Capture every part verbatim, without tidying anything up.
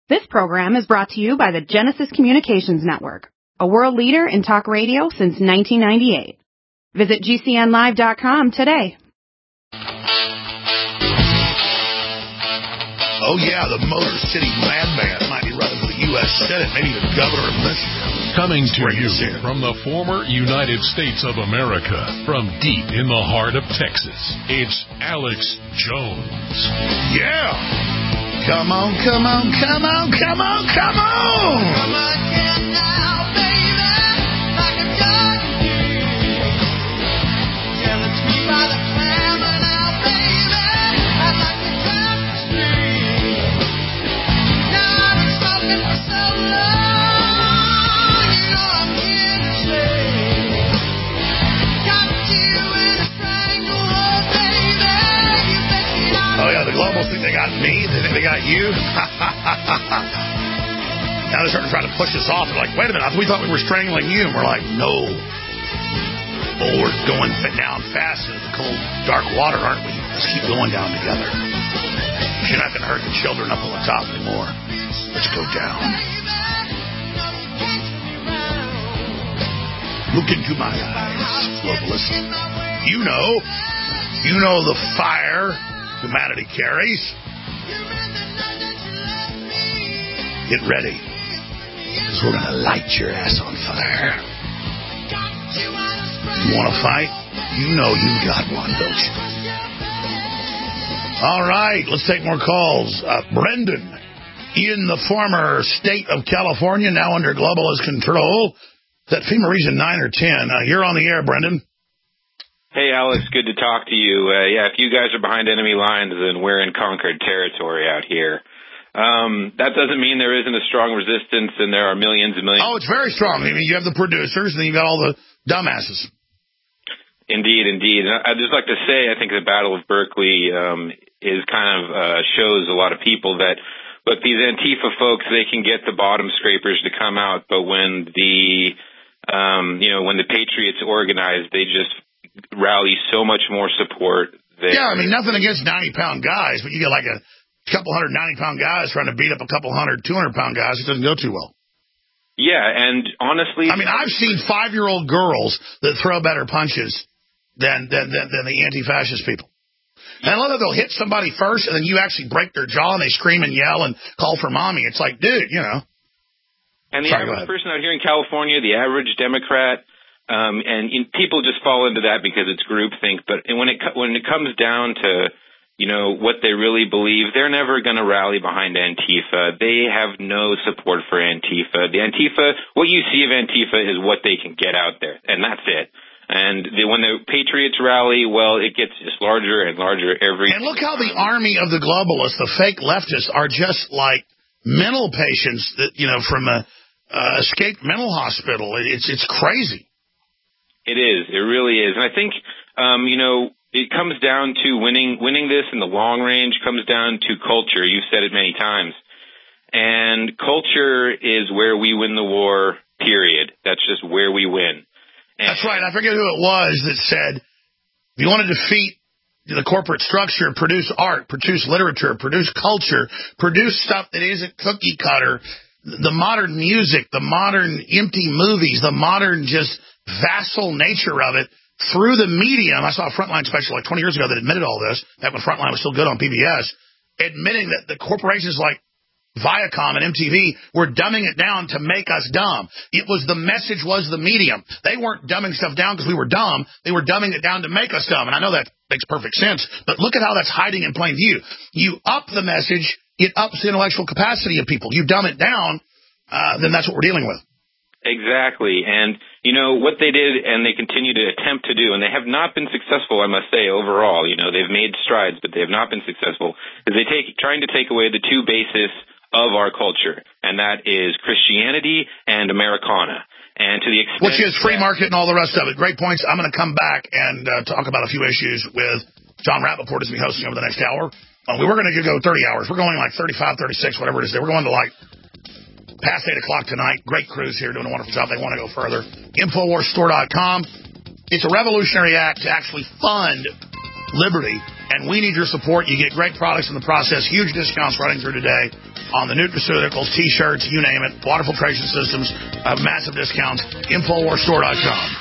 This program is brought to you by the Genesis Communications Network, a world leader in talk radio since nineteen ninety-eight. Visit G C N live dot com today. Oh, yeah, the Motor City Madman might be running for the U S Senate, maybe even governor of Michigan. Coming to you from the former United States of America, from deep in the heart of Texas, it's Alex Jones. Yeah! Come on, come on, come on, come on, come on! Come again now, baby, like a dog did. Tell it to me by the clamor now, baby, I'd like to drop the street. Now I've been smoking for so long, you know I'm here to stay. Got you in a stranglehold, baby, you bet me not. Oh yeah, the globals think they got me, they think they got you. Now they're starting to try to push us off. They're like, wait a minute, we thought we were strangling you. And we're like, no. Oh, we're going down fast into the cold, dark water, aren't we? Let's keep going down together. You're not going to hurt the children up on the top anymore. Let's go down. Look into my eyes, globalist. You know, you know the fire humanity carries. Get ready, because we're going to light your ass on fire. You want to fight? You know you've got one, don't you? All right, let's take more calls. Uh, Brendan, in the former state of California, now under globalist control. Is that FEMA region nine or ten? Uh, you're on the air, Brendan. Hey, Alex, good to talk to you. Uh, yeah, if you guys are behind enemy lines, then we're in conquered territory out here. Um, that doesn't mean there isn't a strong resistance and there are millions and millions. Oh, it's very strong. I mean, you have the producers and then you've got all the dumbasses. Indeed, indeed. And I'd just like to say, I think the Battle of Berkeley um, is kind of uh, shows a lot of people that, look, these Antifa folks, they can get the bottom scrapers to come out, but when the, um, you know, when the Patriots organize, they just rally so much more support. There. Yeah, I mean, nothing against ninety-pound guys, but you get like a couple hundred ninety-pound guys trying to beat up a couple hundred two hundred-pound guys. It doesn't go too well. Yeah, and honestly... I mean, I've seen five-year-old girls that throw better punches than, than, than, than the anti-fascist people. And I love that they'll hit somebody first, and then you actually break their jaw, and they scream and yell and call for mommy. It's like, dude, you know. And the Sorry, average person out here in California, the average Democrat... Um, and you know, people just fall into that because it's groupthink. But when it when it comes down to, you know, what they really believe, they're never going to rally behind Antifa. They have no support for Antifa. The Antifa, what you see of Antifa is what they can get out there, and that's it. And the, when the Patriots rally, well, it gets just larger and larger every. And look how the army of the globalists, the fake leftists, are just like mental patients that you know from a uh, escaped mental hospital. It's it's crazy. It is. It really is. And I think, um, you know, it comes down to winning winning this in the long range comes down to culture. You've said it many times. And culture is where we win the war, period. That's just where we win. And that's right. I forget who it was that said, if you want to defeat the corporate structure, produce art, produce literature, produce culture, produce stuff that isn't cookie cutter, the modern music, the modern empty movies, the modern just vassal nature of it through the medium. I saw a Frontline special like twenty years ago that admitted all this, back when Frontline was still good on P B S, admitting that the corporations like Viacom and M T V were dumbing it down to make us dumb. It was the message was the medium. They weren't dumbing stuff down because we were dumb. They were dumbing it down to make us dumb. And I know that makes perfect sense, but look at how that's hiding in plain view. You up the message, it ups the intellectual capacity of people. You dumb it down, uh, then that's what we're dealing with. Exactly. And, you know, what they did and they continue to attempt to do, and they have not been successful, I must say, overall. You know, they've made strides, but they have not been successful, is they take trying to take away the two bases of our culture, and that is Christianity and Americana. And to the extent... Which is free market and all the rest of it. Great points. I'm going to come back and uh, talk about a few issues with John Rappaport as we hosting over the next hour. Uh, we were going to go thirty hours. We're going like thirty-five, thirty-six, whatever it is. We're going to like... past eight o'clock tonight. Great crews here doing a wonderful job. They want to go further. Infowars Store dot com. It's a revolutionary act to actually fund liberty, and we need your support. You get great products in the process, huge discounts running through today. on the nutraceuticals, T-shirts, you name it, water filtration systems, uh, massive discounts, Infowars Store dot com.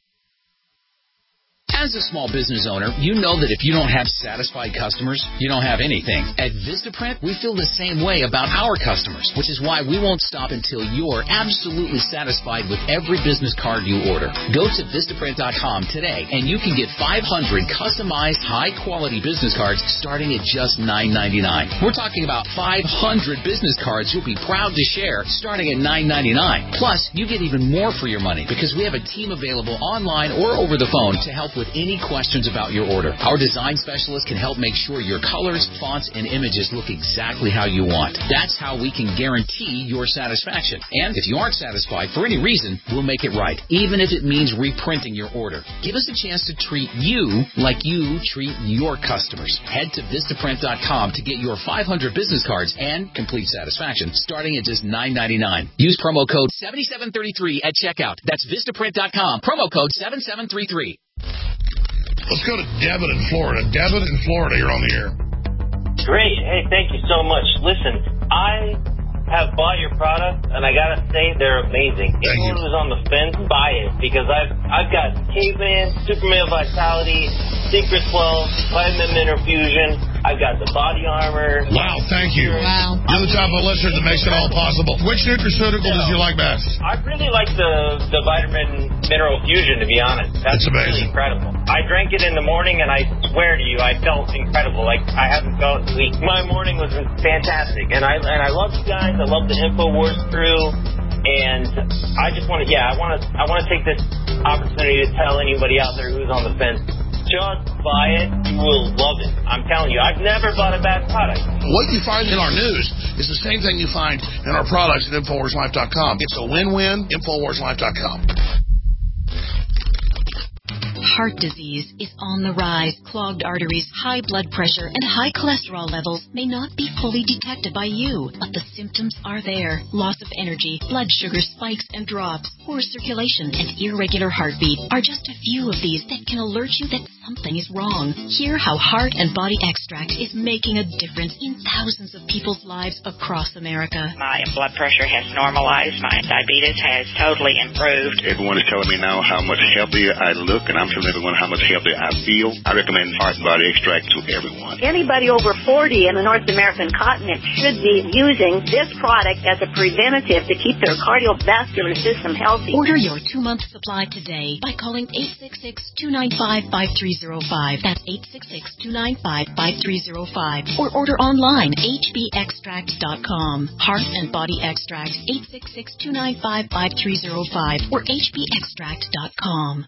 As a small business owner, you know that if you don't have satisfied customers, you don't have anything. At Vistaprint, we feel the same way about our customers, which is why we won't stop until you're absolutely satisfied with every business card you order. Go to Vistaprint dot com today, and you can get five hundred customized, high-quality business cards starting at just nine ninety-nine. We're talking about five hundred business cards you'll be proud to share starting at nine ninety-nine. Plus, you get even more for your money because we have a team available online or over the phone to help with any questions about your order. Our design specialist can help make sure your colors, fonts, and images look exactly how you want. That's how we can guarantee your satisfaction. And if you aren't satisfied for any reason, we'll make it right, even if it means reprinting your order. Give us a chance to treat you like you treat your customers. Head to Vistaprint dot com to get your five hundred business cards and complete satisfaction starting at just nine ninety-nine. Use promo code seven seven three three at checkout. That's Vistaprint dot com. Promo code seven seven three three. Let's go to Devin in Florida. Devin in Florida, you're on the air. Great. Hey, thank you so much. Listen, I have bought your product, and I gotta say they're amazing. Thank Anyone you. who's on the fence, buy it, because I've I've got Caveman, Superman Vitality, Secret twelve, Vitamin Mineral Fusion. I've got the body armor. Wow, thank you. Wow. You're the type of listener that makes it all possible. Which nutraceutical Yeah. does you like best? I really like the the Vitamin Mineral Fusion, to be honest. That's It's amazing. really incredible. I drank it in the morning, and I swear to you, I felt incredible. Like I haven't felt weak. My morning was fantastic, and I and I love you guys. I love the Infowars crew, and I just want to, yeah, I want to, I want to take this opportunity to tell anybody out there who's on the fence. Just buy it. You will love it. I'm telling you, I've never bought a bad product. What you find in our news is the same thing you find in our products at Infowars Life dot com. It's a win-win, Infowars Life dot com. Heart disease is on the rise. Clogged arteries, high blood pressure, and high cholesterol levels may not be fully detected by you, but the symptoms are there. Loss of energy, blood sugar spikes and drops, poor circulation, and irregular heartbeat are just a few of these that can alert you that something is wrong. Hear how Heart and Body Extract is making a difference in thousands of people's lives across America. My blood pressure has normalized. My diabetes has totally improved. Everyone is telling me now how much healthier I look, and I'm telling everyone how much healthier I feel. I recommend Heart and Body Extract to everyone. Anybody over forty in the North American continent should be using this product as a preventative to keep their cardiovascular system healthy. Order your two-month supply today by calling eight six six, two nine five, five three zero five. That's eight six six, two nine five, five three zero five. Or order online, H B extract dot com. Heart and Body Extract, eight six six, two nine five, five three zero five or H B extract dot com.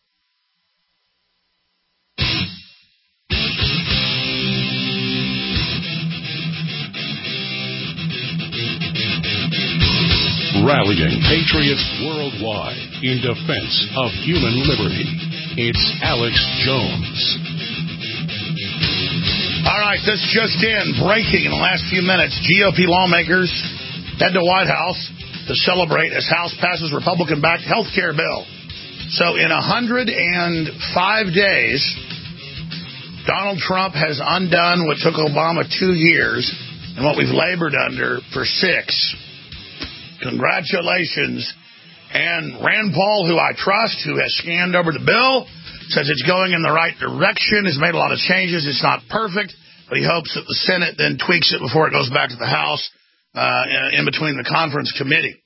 Rallying patriots worldwide in defense of human liberty. It's Alex Jones. All right, this just in. Breaking in the last few minutes. G O P lawmakers head to White House to celebrate as House passes Republican-backed health care bill. So in one hundred five days, Donald Trump has undone what took Obama two years and what we've labored under for six. Congratulations. And Rand Paul, who I trust, who has scanned over the bill, says it's going in the right direction, has made a lot of changes. It's not perfect, but he hopes that the Senate then tweaks it before it goes back to the House uh, in between the conference committee.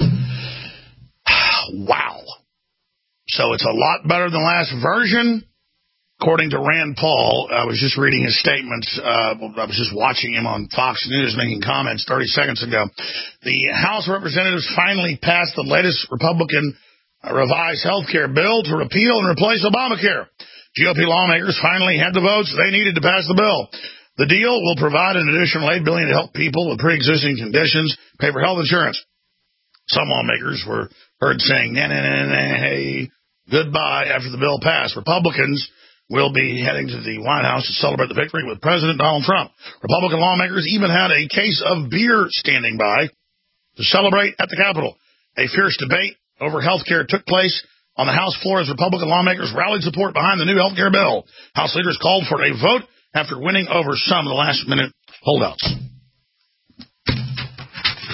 Wow. So it's a lot better than the last version. According to Rand Paul, I was just reading his statements. Uh, I was just watching him on Fox News making comments thirty seconds ago. The House of Representatives finally passed the latest Republican uh, revised health care bill to repeal and replace Obamacare. G O P lawmakers finally had the votes they needed to pass the bill. The deal will provide an additional eight billion dollars to help people with pre-existing conditions pay for health insurance. Some lawmakers were heard saying, nah, nah, nah, nah, hey, goodbye after the bill passed. Republicans will be heading to the White House to celebrate the victory with President Donald Trump. Republican lawmakers even had a case of beer standing by to celebrate at the Capitol. A fierce debate over health care took place on the House floor as Republican lawmakers rallied support behind the new health care bill. House leaders called for a vote after winning over some of the last-minute holdouts.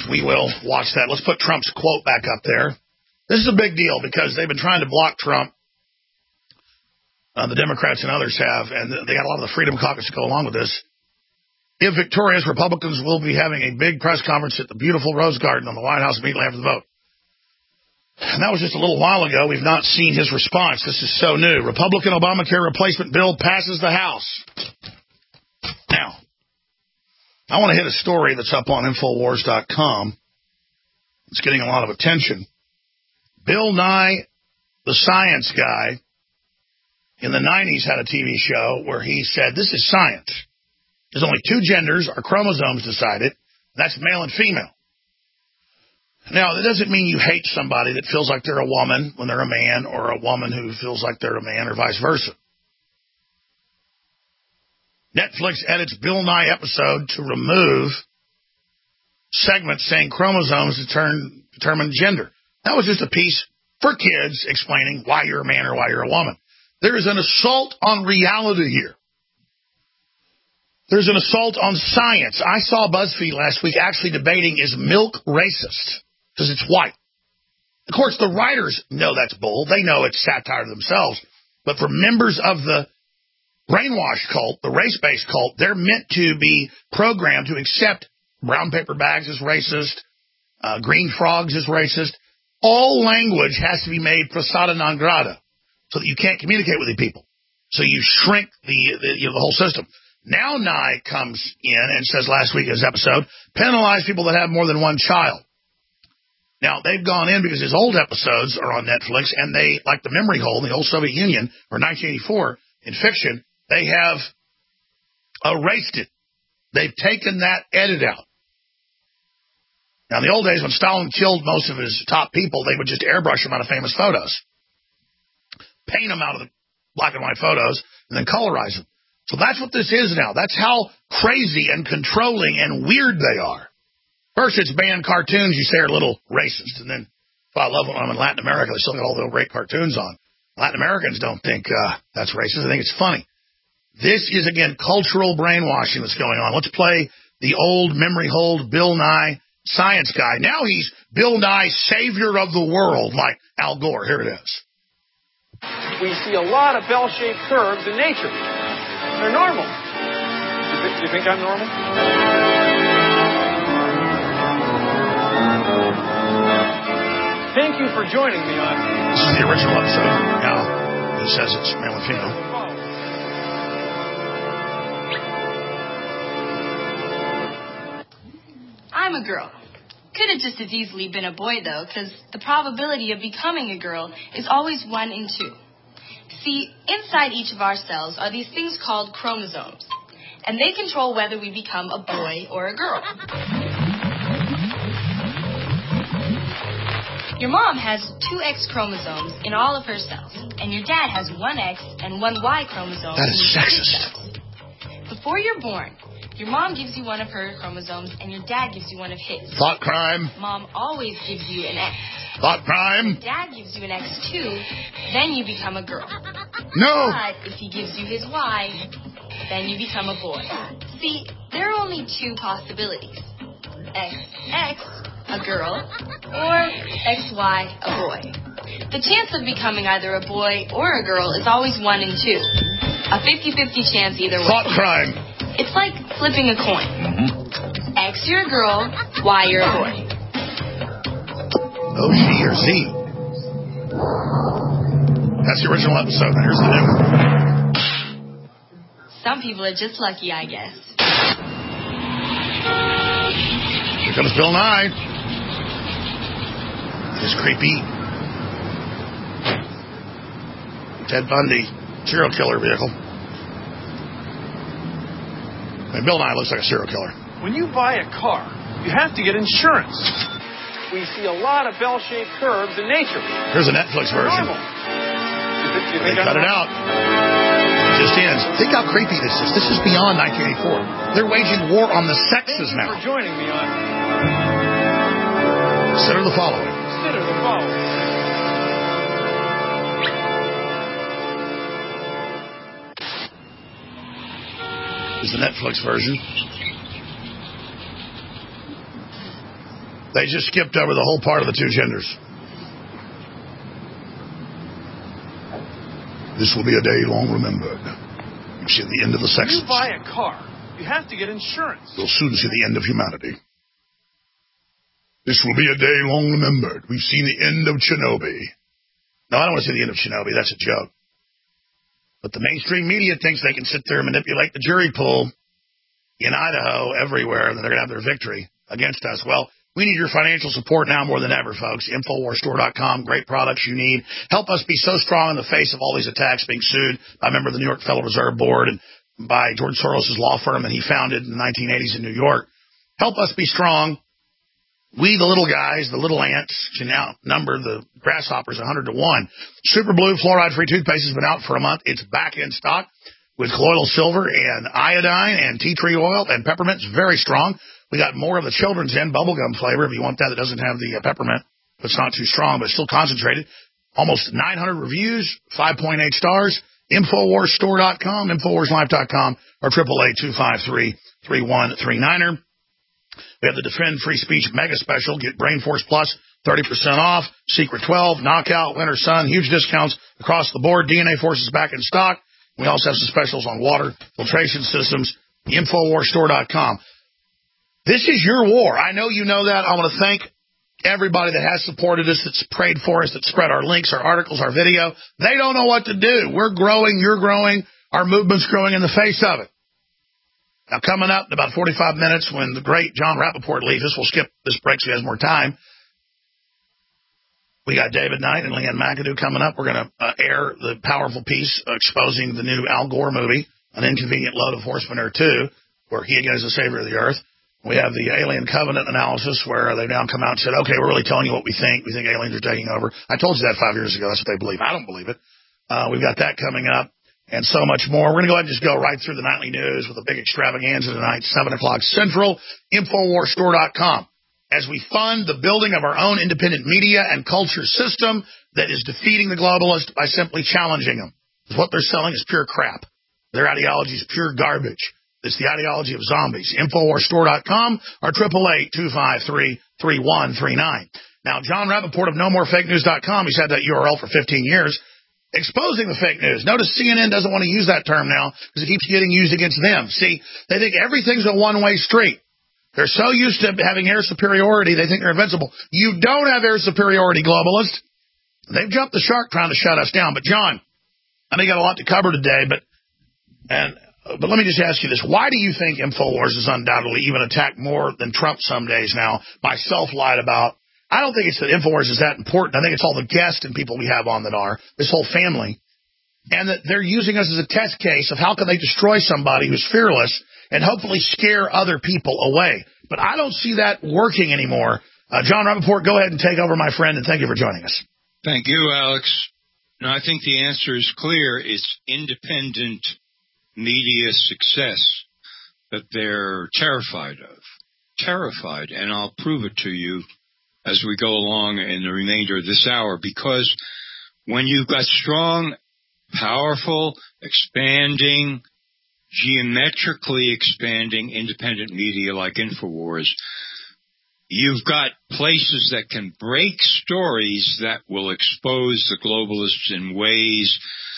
we will watch that. Let's put Trump's quote back up there. This is a big deal because they've been trying to block Trump. Uh, the Democrats and others have, and they got a lot of the Freedom Caucus to go along with this. If victorious, Republicans will be having a big press conference at the beautiful Rose Garden on the White House immediately after the vote. And that was just a little while ago. We've not seen his response. This is so new. Republican Obamacare replacement bill passes the House. Now, I want to hit a story that's up on Infowars dot com. It's getting a lot of attention. Bill Nye, the science guy, in the nineties had a T V show where he said, this is science. There's only two genders. Our chromosomes decide it. That's male and female. Now, that doesn't mean you hate somebody that feels like they're a woman when they're a man, or a woman who feels like they're a man, or vice versa. Netflix edits Bill Nye episode to remove segments saying chromosomes determine, determine gender. That was just a piece for kids explaining why you're a man or why you're a woman. There is an assault on reality here. There's an assault on science. I saw BuzzFeed last week actually debating, is milk racist? Because it's white. Of course, the writers know that's bull. They know it's satire themselves. But for members of the brainwash cult, the race-based cult, they're meant to be programmed to accept brown paper bags as racist, uh, green frogs as racist. All language has to be made persona non grata so that you can't communicate with the people. So you shrink the, the, you know, the whole system. Now Nye comes in and says last week in his episode, penalize people that have more than one child. Now, they've gone in because his old episodes are on Netflix, and they, like the memory hole in the old Soviet Union, or nineteen eighty-four, in fiction, they have erased it. They've taken that edit out. Now, in the old days, when Stalin killed most of his top people, they would just airbrush them out of famous photos, paint them out of the black and white photos, and then colorize them. So that's what this is now. That's how crazy and controlling and weird they are. First, it's banned cartoons you say are a little racist. And then, well, I love when I'm in Latin America, they still got all the great cartoons on. Latin Americans don't think uh, that's racist. I think it's funny. This is, again, cultural brainwashing that's going on. Let's play the old memory hold Bill Nye science guy. Now he's Bill Nye, savior of the world, like Al Gore. Here it is. We see a lot of bell-shaped curves in nature. They're normal. Do you, you think I'm normal? Thank you for joining me on... This is the original episode. Now, he says it's male and female. I'm a girl. Could have just as easily been a boy, though, because the probability of becoming a girl is always one in two. See, inside each of our cells are these things called chromosomes, and they control whether we become a boy or a girl. Your mom has two X chromosomes in all of her cells, and your dad has one X and one Y chromosome. That is in his sexist. cells. Before you're born, your mom gives you one of her chromosomes, and your dad gives you one of his. Thought crime. Mom always gives you an X. Thought crime. If dad gives you an X too, then you become a girl. No. But if he gives you his Y, then you become a boy. See, there are only two possibilities. X X, a girl, or X Y, a boy. The chance of becoming either a boy or a girl is always one in two. A fifty-fifty chance either way. Thought crime. It's like flipping a coin. Mm-hmm. X, you're a girl. Y, you're a boy. Oh, she or Z. That's the original episode. Now here's the new one. Some people are just lucky, I guess. Here comes Bill Nye. His creepy Ted Bundy serial killer vehicle. I mean, Bill Nye looks like a serial killer. When you buy a car, you have to get insurance. We see a lot of bell-shaped curves in nature. Here's a Netflix version. Normal. You think, you they think cut I'm it out. It just ends. Think how creepy this is. This is beyond nineteen eighty-four. They're waging war on the sexes now. Thank you for joining me on... Consider the following. Consider the following. Is the Netflix version. They just skipped over the whole part of the two genders. This will be a day long remembered. You see the end of the sexes. When you buy a car, you have to get insurance. You'll soon see the end of humanity. This will be a day long remembered. We've seen the end of Chernobyl. No, I don't want to see the end of Chernobyl. That's a joke. But the mainstream media thinks they can sit there and manipulate the jury pool in Idaho, everywhere, and they're going to have their victory against us. Well, we need your financial support now more than ever, folks. Infowars Store dot com, great products you need. Help us be so strong in the face of all these attacks, being sued by a member of the New York Federal Reserve Board and by George Soros' law firm that he founded in the nineteen eighties in New York. Help us be strong. We, the little guys, the little ants, can outnumber the grasshoppers one hundred to one. Super Blue fluoride-free toothpaste has been out for a month. It's back in stock with colloidal silver and iodine and tea tree oil and peppermint. It's very strong. We got more of the children's end bubblegum flavor if you want that that doesn't have the uh, peppermint. It's not too strong, but still concentrated. Almost nine hundred reviews, five point eight stars. Infowars Store dot com, Infowars Life dot com, or triple A two five three, three one three nine. We have the Defend Free Speech Mega Special. Get Brain Force Plus, thirty percent off. Secret twelve, Knockout, Winter Sun, huge discounts across the board. D N A Force is back in stock. We also have some specials on water filtration systems. Infowars Store dot com. This is your war. I know you know that. I want to thank everybody that has supported us, that's prayed for us, that spread our links, our articles, our video. They don't know what to do. We're growing. You're growing. Our movement's growing in the face of it. Now, coming up in about forty-five minutes, when the great John Rappaport leaves us, we'll skip this break so he has more time. We got David Knight and Leanne McAdoo coming up. We're going to uh, air the powerful piece uh, exposing the new Al Gore movie, An Inconvenient Load of Horsemanure two, where he again is the savior of the earth. We have the Alien Covenant analysis where they've now come out and said, okay, we're really telling you what we think. We think aliens are taking over. I told you that five years ago. That's what they believe. I don't believe it. Uh, we've got that coming up and so much more. We're going to go ahead and just go right through the nightly news with a big extravaganza tonight, seven o'clock Central, Infowars Store dot com. As we fund the building of our own independent media and culture system that is defeating the globalists by simply challenging them. What they're selling is pure crap. Their ideology is pure garbage. It's the ideology of zombies. Infowars Store dot com or triple A two five three, three one three nine. Now, John Rappaport of No More Fake News dot com, he's had that U R L for fifteen years, exposing the fake news. Notice C N N doesn't want to use that term now because it keeps getting used against them. See, they think everything's a one-way street. They're so used to having air superiority, they think they're invincible. You don't have air superiority, globalist. They've jumped the shark trying to shut us down. But, John, I know you got a lot to cover today, but and but let me just ask you this. Why do you think InfoWars is undoubtedly even attacked more than Trump some days now, myself lied about? I don't think it's that InfoWars is that important. I think it's all the guests and people we have on that are, this whole family, and that they're using us as a test case of how can they destroy somebody who's fearless and hopefully scare other people away. But I don't see that working anymore. Uh, John Rappaport, go ahead and take over, my friend, and thank you for joining us. Thank you, Alex. No, I think the answer is clear. It's independent media success that they're terrified of. Terrified, and I'll prove it to you as we go along in the remainder of this hour, because when you've got strong, powerful, expanding, geometrically expanding independent media like InfoWars, you've got places that can break stories that will expose the globalists in ways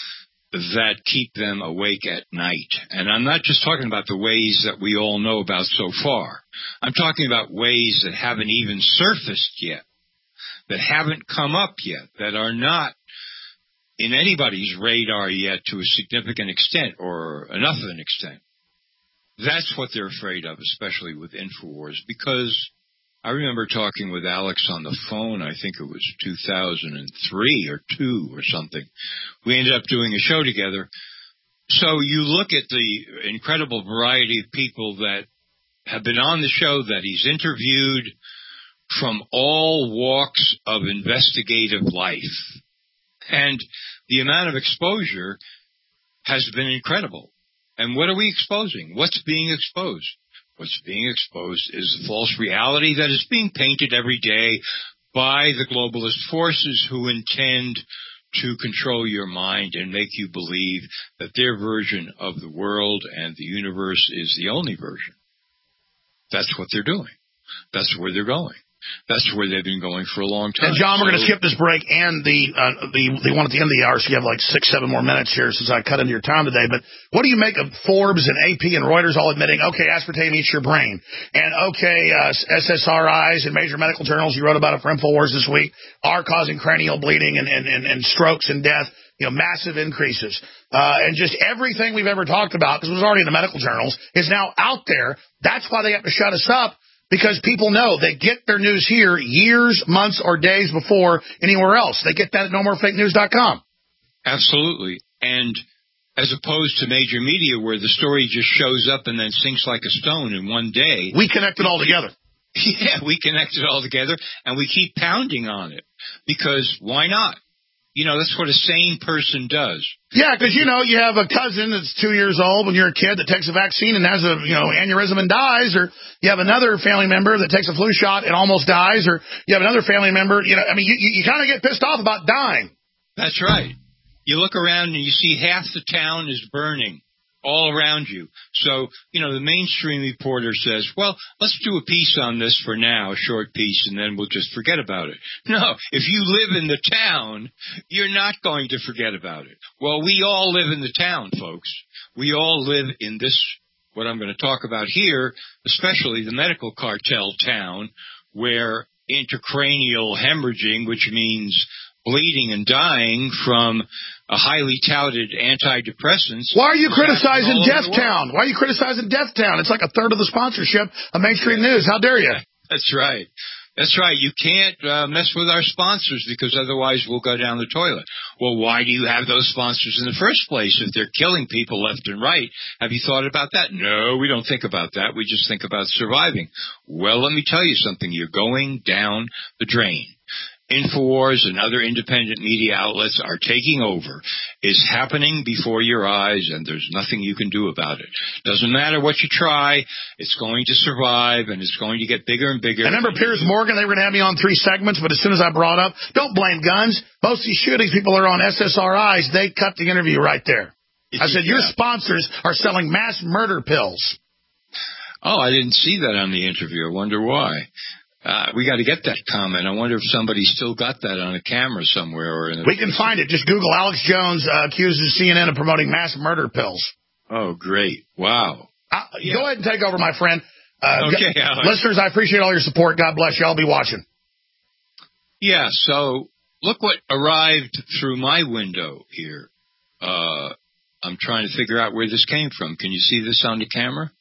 that keep them awake at night. And I'm not just talking about the ways that we all know about so far. I'm talking about ways that haven't even surfaced yet, that haven't come up yet, that are not in anybody's radar yet to a significant extent or enough of an extent. That's what they're afraid of, especially with InfoWars, because I remember talking with Alex on the phone, I think it was two thousand three or two or something. We ended up doing a show together. So you look at the incredible variety of people that have been on the show that he's interviewed from all walks of investigative life. And the amount of exposure has been incredible. And what are we exposing? What's being exposed? What's being exposed is the false reality that is being painted every day by the globalist forces who intend to control your mind and make you believe that their version of the world and the universe is the only version. That's what they're doing. That's where they're going. That's where they've been going for a long time. And, John, we're so, going to skip this break and the, uh, the the one at the end of the hour, so you have like six, seven more minutes here since I cut into your time today. But what do you make of Forbes and A P and Reuters all admitting, okay, aspartame eats your brain, and okay, uh, S S R Is and major medical journals, you wrote about it for InfoWars this week, are causing cranial bleeding and, and, and, and strokes and death, you know, massive increases. Uh, and just everything we've ever talked about, because it was already in the medical journals, is now out there. That's why they have to shut us up. Because people know they get their news here years, months, or days before anywhere else. They get that at no more fake news dot com. Absolutely. And as opposed to major media where the story just shows up and then sinks like a stone in one day. We connect it all together. Yeah, we connect it all together, and we keep pounding on it. Because why not? You know, that's what a sane person does. Yeah, because, you know, you have a cousin that's two years old when you're a kid that takes a vaccine and has a, you know, aneurysm and dies, or you have another family member that takes a flu shot and almost dies, or you have another family member, you know, I mean, you, you kind of get pissed off about dying. That's right. You look around and you see half the town is burning all around you. So, you know, the mainstream reporter says, well, let's do a piece on this for now, a short piece, and then we'll just forget about it. No, if you live in the town, you're not going to forget about it. Well, we all live in the town, folks. We all live in this, what I'm going to talk about here, especially the medical cartel town, where intracranial hemorrhaging, which means bleeding and dying from a highly touted antidepressants. Why are you criticizing Death Town? Why are you criticizing Death Town? It's like a third of the sponsorship of mainstream news. How dare you? That's right. That's right. You can't uh, mess with our sponsors because otherwise we'll go down the toilet. Well, why do you have those sponsors in the first place if they're killing people left and right? Have you thought about that? No, we don't think about that. We just think about surviving. Well, let me tell you something. You're going down the drain. InfoWars and other independent media outlets are taking over. It's happening before your eyes, and there's nothing you can do about it. Doesn't matter what you try, it's going to survive, and it's going to get bigger and bigger. I remember Piers Morgan, they were going to have me on three segments, but as soon as I brought up, don't blame guns. Most of these shootings, people are on S S R Is. They cut the interview right there. I said, your sponsors are selling mass murder pills. Oh, I didn't see that on the interview. I wonder why. Uh, we got to get that comment. I wonder if somebody still got that on a camera somewhere. Or in a- we can find it. Just Google Alex Jones uh, accuses C N N of promoting mass murder pills. Oh, great. Wow. Uh, yeah. Go ahead and take over, my friend. Uh, okay, g- Alex. Listeners, I appreciate all your support. God bless you. I'll be watching. Yeah, so look what arrived through my window here. Uh, I'm trying to figure out where this came from. Can you see this on the camera?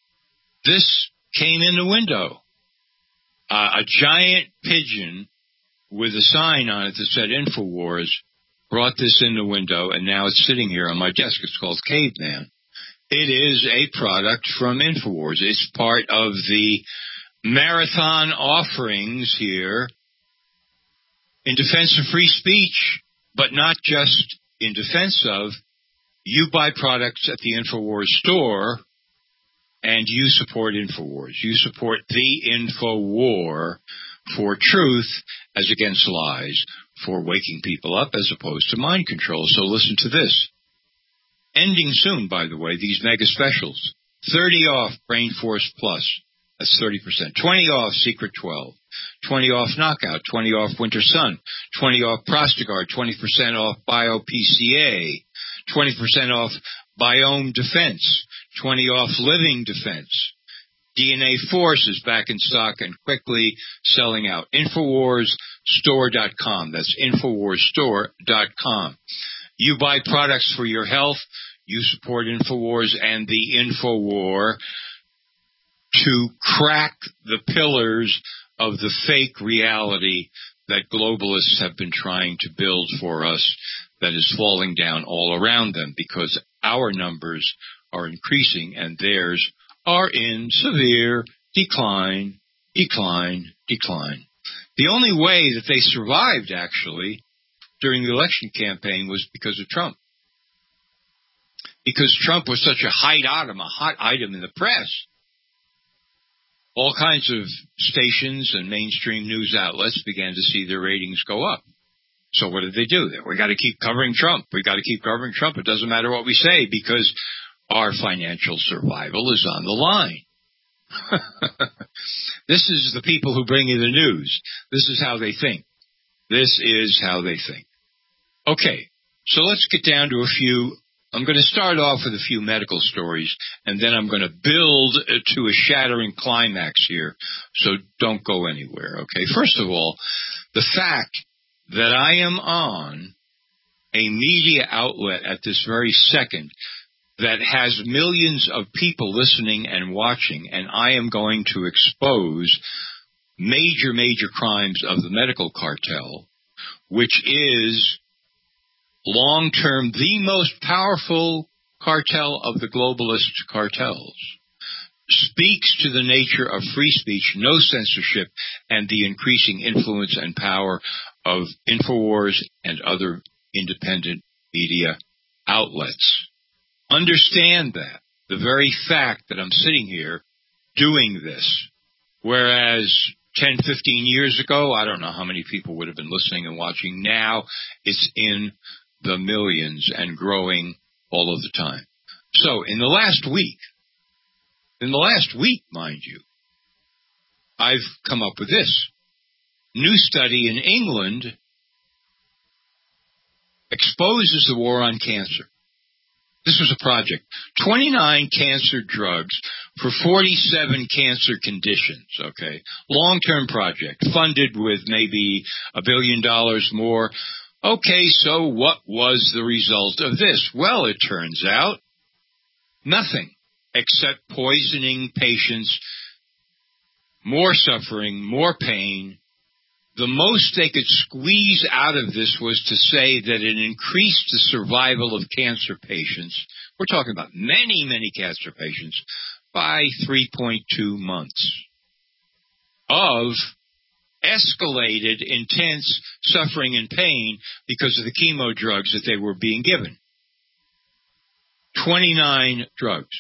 This came in the window. Uh, a giant pigeon with a sign on it that said InfoWars brought this in the window, and now it's sitting here on my desk. It's called Caveman. It is a product from InfoWars. It's part of the marathon offerings here in defense of free speech, but not just in defense of. You buy products at the InfoWars store, and you support InfoWars. You support the InfoWar for truth as against lies, for waking people up as opposed to mind control. So listen to this. Ending soon, by the way, these mega specials. thirty off Brain Force Plus. That's thirty percent. twenty off Secret twelve. twenty off Knockout. twenty off Winter Sun. twenty off Prostagard. twenty percent off Bio P C A. twenty percent off Biome Defense. twenty off Living Defense. D N A Force is back in stock and quickly selling out. Infowars Store dot com. That's Infowars Store dot com. You buy products for your health. You support InfoWars and the InfoWar to crack the pillars of the fake reality that globalists have been trying to build for us that is falling down all around them because our numbers are increasing and theirs are in severe decline, decline, decline. The only way that they survived, actually, during the election campaign was because of Trump. Because Trump was such a hot item, a hot item in the press. All kinds of stations and mainstream news outlets began to see their ratings go up. So what did they do? We got to keep covering Trump. We got to keep covering Trump. It doesn't matter what we say because our financial survival is on the line. This is the people who bring you the news. This is how they think. This is how they think. Okay, so let's get down to a few. I'm going to start off with a few medical stories, and then I'm going to build to a shattering climax here, so don't go anywhere, okay? First of all, the fact that I am on a media outlet at this very second that has millions of people listening and watching, and I am going to expose major, major crimes of the medical cartel, which is long-term the most powerful cartel of the globalist cartels, speaks to the nature of free speech, no censorship, and the increasing influence and power of InfoWars and other independent media outlets. Understand that, the very fact that I'm sitting here doing this, whereas ten, fifteen years ago, I don't know how many people would have been listening and watching. Now it's in the millions and growing all of the time. So in the last week, in the last week, mind you, I've come up with this. New study in England exposes the war on cancer. This was a project. twenty-nine cancer drugs for forty-seven cancer conditions, okay? Long-term project, funded with maybe a billion dollars more. Okay, so what was the result of this? Well, it turns out nothing except poisoning patients, more suffering, more pain. The most they could squeeze out of this was to say that it increased the survival of cancer patients. We're talking about many, many cancer patients by three point two months of escalated, intense suffering and pain because of the chemo drugs that they were being given. twenty-nine drugs.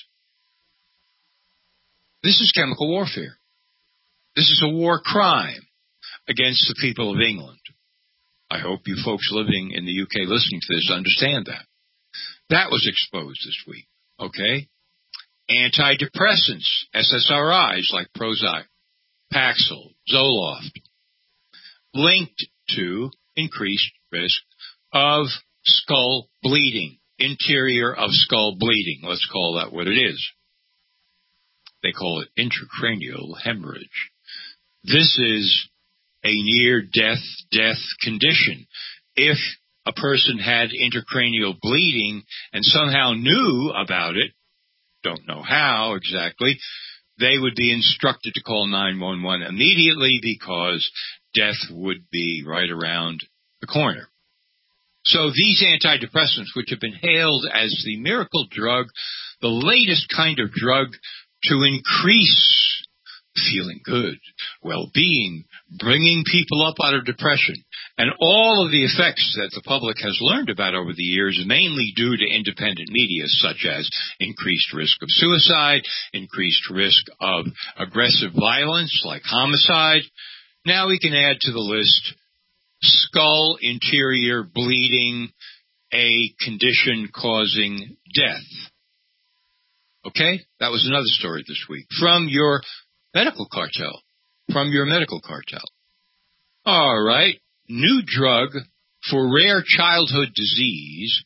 This is chemical warfare. This is a war crime against the people of England. I hope you folks living in the U K listening to this understand that. That was exposed this week, okay? Antidepressants, S S R Is like Prozac, Paxil, Zoloft, linked to increased risk of skull bleeding, interior of skull bleeding. Let's call that what it is. They call it intracranial hemorrhage. This is a near-death death condition. If a person had intracranial bleeding and somehow knew about it, don't know how exactly, they would be instructed to call nine one one immediately because death would be right around the corner. So these antidepressants, which have been hailed as the miracle drug, the latest kind of drug to increase feeling good, well-being, bringing people up out of depression, and all of the effects that the public has learned about over the years, mainly due to independent media, such as increased risk of suicide, increased risk of aggressive violence like homicide. Now we can add to the list skull interior bleeding, a condition causing death. Okay? That was another story this week from your medical cartel, from your medical cartel. All right, new drug for rare childhood disease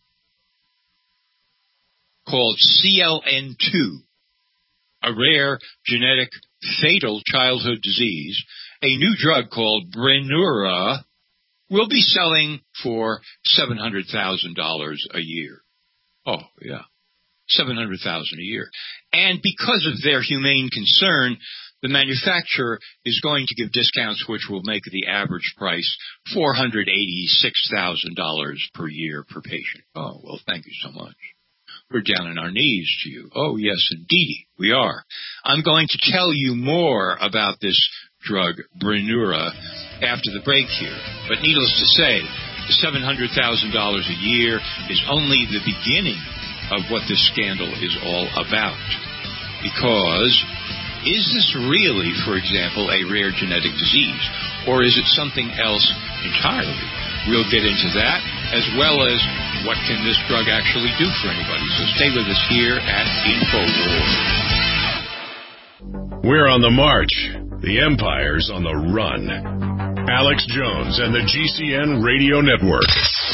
called C L N two, a rare genetic fatal childhood disease. A new drug called Brineura will be selling for seven hundred thousand dollars a year. Oh, yeah, seven hundred thousand dollars a year. And because of their humane concern, the manufacturer is going to give discounts which will make the average price four hundred eighty-six thousand dollars per year per patient. Oh, well, thank you so much. We're down on our knees to you. Oh, yes, indeed, we are. I'm going to tell you more about this drug, Brineura, after the break here. But needless to say, the seven hundred thousand dollars a year is only the beginning of what this scandal is all about. Because is this really, for example, a rare genetic disease? Or is it something else entirely? We'll get into that, as well as what can this drug actually do for anybody. So stay with us here at InfoWars. We're on the march. The empire's on the run. Alex Jones and the G C N Radio Network.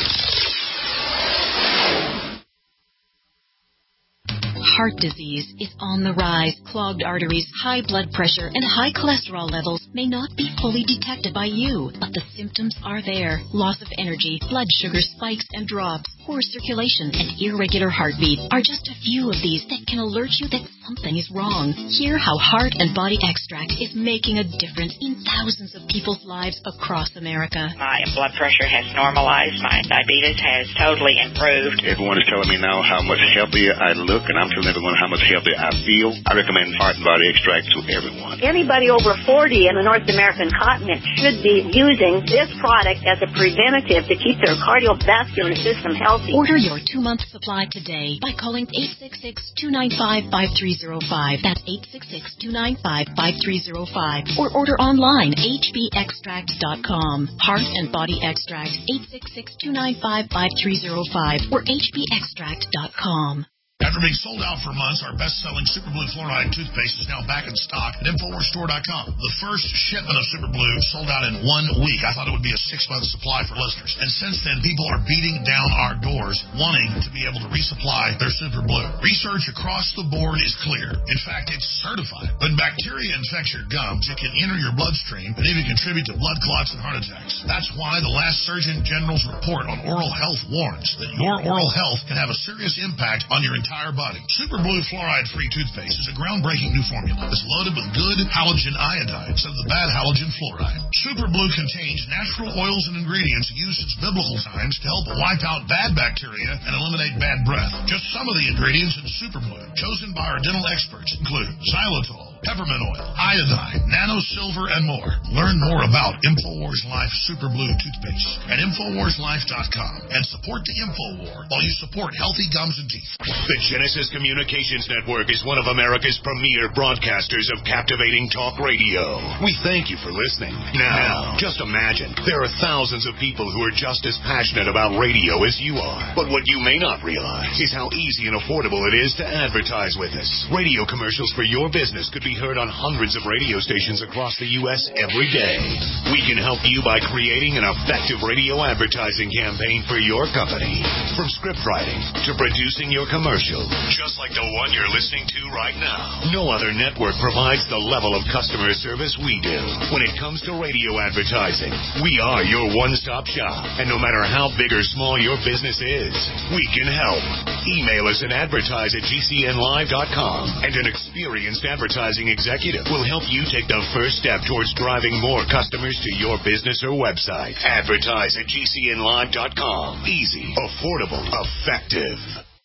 Heart disease is on the rise. Clogged arteries, high blood pressure, and high cholesterol levels may not be fully detected by you, but the symptoms are there. Loss of energy, blood sugar spikes and drops, poor circulation, and irregular heartbeat are just a few of these that can alert you that something is wrong. Hear how Heart and Body Extract is making a difference in thousands of people's lives across America. My blood pressure has normalized. My diabetes has totally improved. Everyone is telling me now how much healthier I look, and I'm telling everyone how much healthier I feel. I recommend Heart and Body Extract to everyone. Anybody over forty in the North American continent should be using this product as a preventative to keep their cardiovascular system healthy. Order your two-month supply today by calling eight six six, two nine five, five three zero five. That's eight six six, two nine five, five three zero five. Or order online, h b extract dot com. Heart and Body Extract, eight six six, two nine five, five three zero five or h b extract dot com. After being sold out for months, our best-selling Super Blue Fluoride toothpaste is now back in stock at Infowars Store dot com. The first shipment of Super Blue sold out in one week. I thought it would be a six-month supply for listeners. And since then, people are beating down our doors wanting to be able to resupply their Super Blue. Research across the board is clear. In fact, it's certified. When bacteria infects your gums, it can enter your bloodstream and even contribute to blood clots and heart attacks. That's why the last Surgeon General's report on oral health warns that your oral health can have a serious impact on your entire entire body. Super Blue Fluoride-Free toothpaste is a groundbreaking new formula. It's loaded with good halogen iodine instead of the bad halogen fluoride. Super Blue contains natural oils and ingredients used since biblical times to help wipe out bad bacteria and eliminate bad breath. Just some of the ingredients in Super Blue, chosen by our dental experts, include xylitol, peppermint oil, iodine, nano silver, and more. Learn more about InfoWars Life Super Blue toothpaste at infowars life dot com and support the InfoWar while you support healthy gums and teeth. The Genesis Communications Network is one of America's premier broadcasters of captivating talk radio. We thank you for listening. Now, just imagine, there are thousands of people who are just as passionate about radio as you are. But what you may not realize is how easy and affordable it is to advertise with us. Radio commercials for your business could be heard on hundreds of radio stations across the U S every day. We can help you by creating an effective radio advertising campaign for your company. From script writing to producing your commercial, just like the one you're listening to right now. No other network provides the level of customer service we do. When it comes to radio advertising, we are your one-stop shop. And no matter how big or small your business is, we can help. Email us at advertise at g c n live dot com, and an experienced advertising executive will help you take the first step towards driving more customers to your business or website. Advertise at g c n live dot com. Easy, affordable, effective.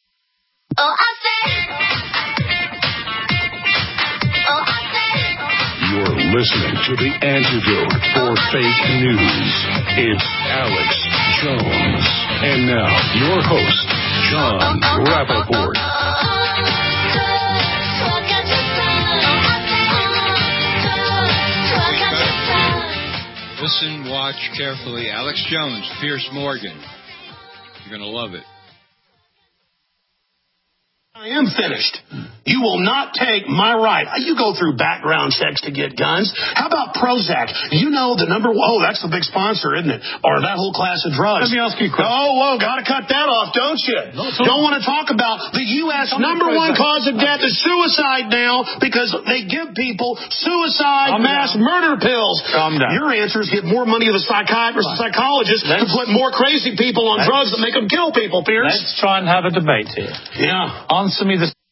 Oh, I said. Oh, I said. You're listening to the antidote for fake news. It's Alex Jones. And now, your host, John Rappaport. Listen, watch carefully. Alex Jones, Piers Morgan. You're going to love it. I am finished. You will not take my right. You go through background checks to get guns. How about Prozac? You know the number one. Oh, that's the big sponsor, isn't it? Or that whole class of drugs. Let me ask you a question. Oh, whoa, got to cut that off, don't you? No, so don't want to talk about the U S number one cause of death is suicide now because they give people suicide Calm mass down. murder pills. Calm down. Your answer is give more money to the psychiatrists and psychologists to put more crazy people on drugs that make them kill people, Pierce. Let's try and have a debate here. Yeah. Answer me this.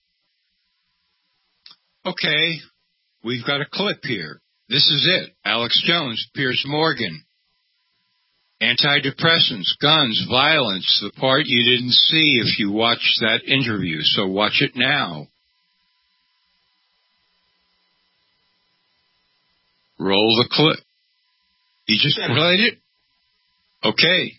Okay, we've got a clip here. This is it. Alex Jones, Piers Morgan. Antidepressants, guns, violence, the part you didn't see if you watched that interview, so watch it now. Roll the clip. You just played it? Okay.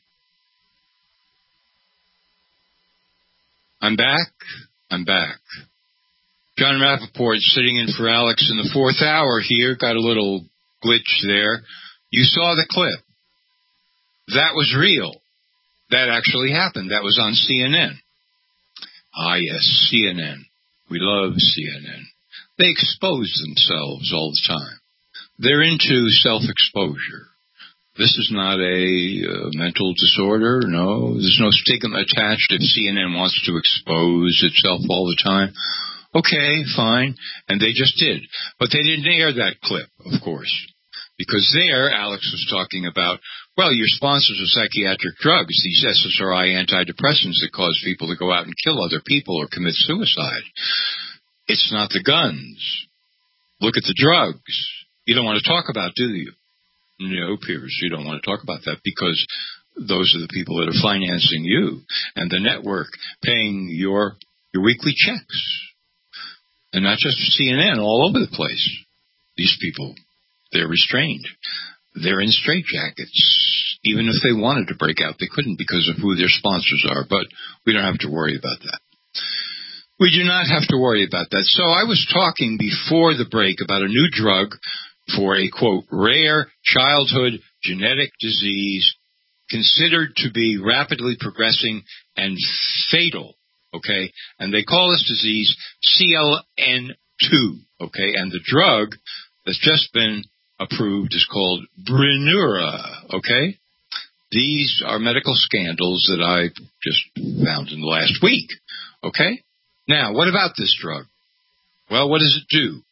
I'm back. I'm back. John Rappaport sitting in for Alex in the fourth hour here. Got a little glitch there. You saw the clip. That was real. That actually happened. That was on C N N. Ah, yes, C N N. We love C N N. they expose themselves all the time. They're into self-exposure. This is not a uh, mental disorder. No, there's no stigma attached if C N N wants to expose itself all the time. Okay, fine. And they just did. But they didn't air that clip, of course. Because there, Alex was talking about, well, your sponsors are psychiatric drugs, these S S R I antidepressants that cause people to go out and kill other people or commit suicide. It's not the guns. Look at the drugs. You don't want to talk about, do you? No, Piers, you don't want to talk about that because those are the people that are financing you and the network paying your your weekly checks. And not just C N N, all over the place. These people, they're restrained. They're in straitjackets. Even if they wanted to break out, they couldn't because of who their sponsors are. But we don't have to worry about that. We do not have to worry about that. So I was talking before the break about a new drug for a, quote, rare childhood genetic disease considered to be rapidly progressing and fatal, okay? And they call this disease C L N two, okay? And the drug that's just been approved is called Brineura, okay? These are medical scandals that I just found in the last week, okay? Now, what about this drug? Well, what does it do?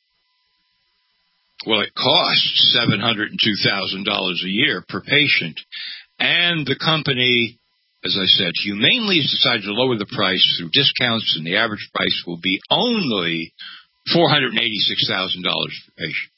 Well, it costs seven hundred two thousand dollars a year per patient, and the company, as I said, humanely has decided to lower the price through discounts, and the average price will be only four hundred eighty-six thousand dollars per patient.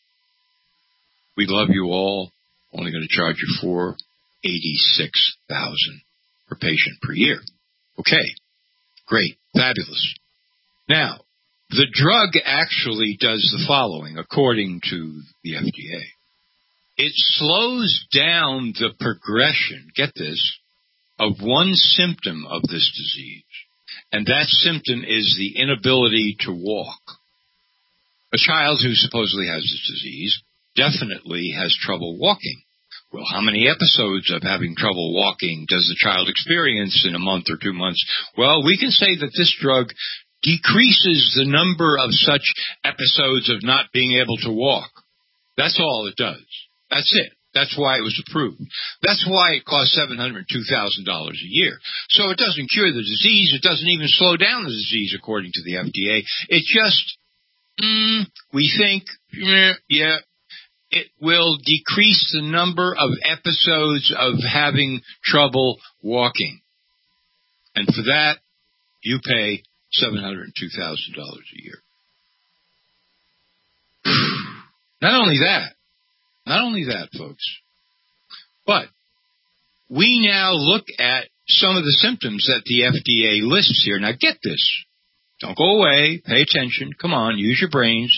We love you all. Only going to charge you four hundred eighty-six thousand dollars per patient per year. Okay, great, fabulous. Now, the drug actually does the following, according to the F D A. It slows down the progression, get this, of one symptom of this disease, and that symptom is the inability to walk. A child who supposedly has this disease definitely has trouble walking. Well, how many episodes of having trouble walking does the child experience in a month or two months? Well, we can say that this drug decreases the number of such episodes of not being able to walk. That's all it does. That's it. That's why it was approved. That's why it costs seven hundred two thousand dollars a year. So it doesn't cure the disease. It doesn't even slow down the disease, according to the F D A. It just, mm, we think, mm, yeah, it will decrease the number of episodes of having trouble walking. And for that, you pay seven hundred two thousand dollars a year. Not only that, not only that, folks, but we now look at some of the symptoms that the F D A lists here. Now get this. Don't go away. Pay attention. Come on, use your brains.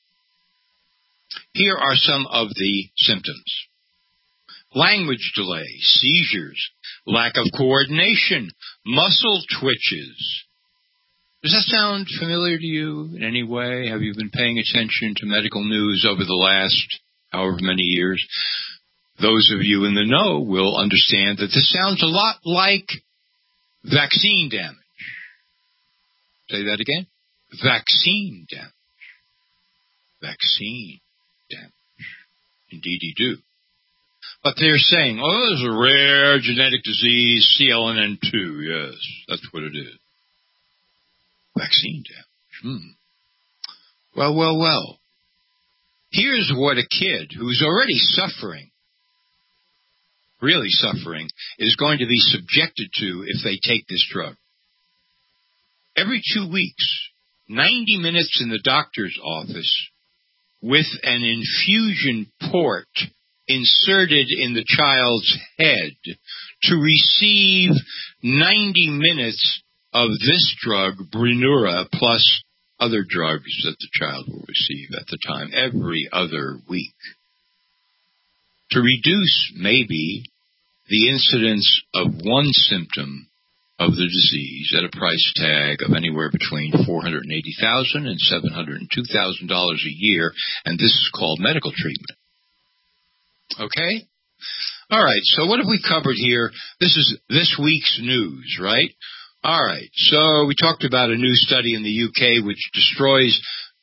Here are some of the symptoms. Language delay, seizures, lack of coordination, muscle twitches. Does that sound familiar to you in any way? Have you been paying attention to medical news over the last however many years? Those of you in the know will understand that this sounds a lot like vaccine damage. Say that again. Vaccine damage. Vaccine damage. Indeedy do. But they're saying, oh, there's a rare genetic disease, C L N N two. Yes, that's what it is. Vaccine damage. Hmm. Well, well, well. Here's what a kid who's already suffering, really suffering, is going to be subjected to if they take this drug. Every two weeks, ninety minutes in the doctor's office with an infusion port inserted in the child's head to receive ninety minutes of this drug, Brineura, plus other drugs that the child will receive at the time, every other week. To reduce, maybe, the incidence of one symptom of the disease at a price tag of anywhere between four hundred eighty thousand dollars and seven hundred two thousand dollars a year, and this is called medical treatment. Okay? All right, so what have we covered here? This is this week's news, right? All right, so we talked about a new study in the U K which destroys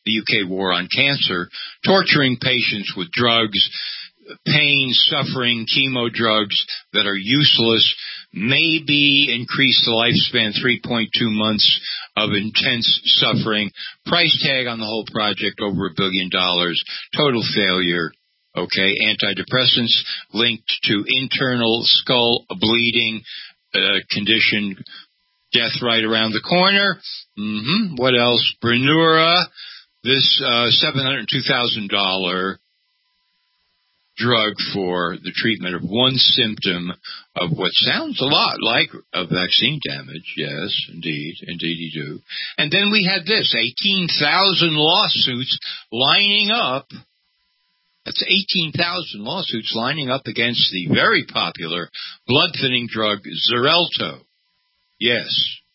the U K war on cancer, torturing patients with drugs, pain, suffering, chemo drugs that are useless, maybe increase the lifespan three point two months of intense suffering, price tag on the whole project over a billion dollars, total failure, okay, antidepressants linked to internal skull bleeding uh, condition, death right around the corner. Mm-hmm. What else? Brineura, this uh, seven hundred two thousand dollars drug for the treatment of one symptom of what sounds a lot like a vaccine damage. Yes, indeed. Indeed you do. And then we had this, eighteen thousand lawsuits lining up. That's eighteen thousand lawsuits lining up against the very popular blood-thinning drug Xarelto. Yes.